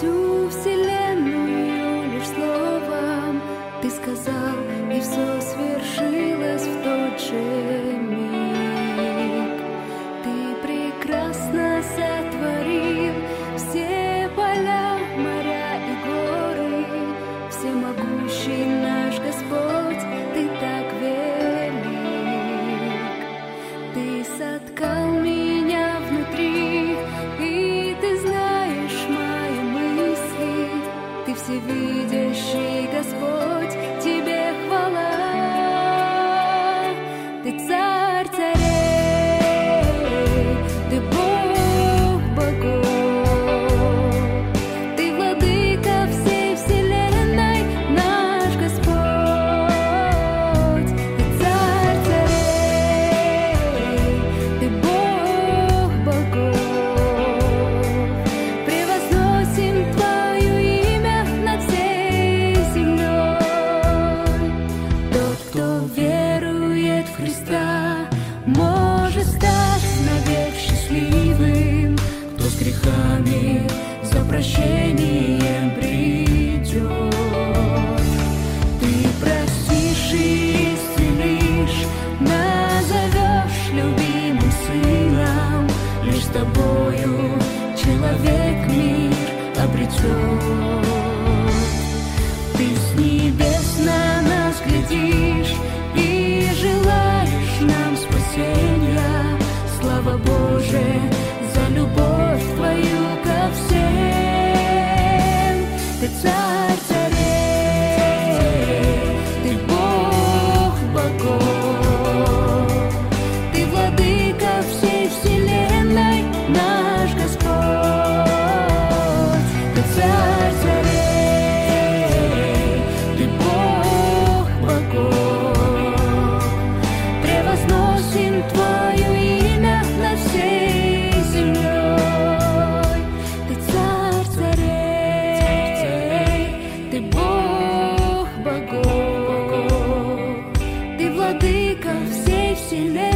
всю вселенную лишь словом ты сказал, и все свершилось в тот же миг. Ты прекрасно сотворил все поля, моря и горы, всемогущий наш Господь, ты так велик. Ты соткал меня внутри, и ты знаешь мои мысли. Ты всевидящий Господь, тебе хвала. Ты царь царей, ты Бог богов, ты владыка всей вселенной, наш Господь. Ты царь царей, ты Бог богов, превозносим Твое имя над всей землей. Тот, кто верует в Христа, может стать навек счастливым, кто с грехами за прощением придет. Ты простишь и исцелишь, назовешь любимым сыном, лишь с тобою человек мир обретет. Ты с небес на нас глядишь и желаешь нам спасения. Слава Боже за любовь Твою ко всем. Ты царь царей, ты Бог богов, ты владыка всей вселенной, наш Господь. Ты царь царей, ты Бог богов, превозносим Твое имя над всей землей. Ты царь царей, ты Бог богов, ты владыка всей вселенной.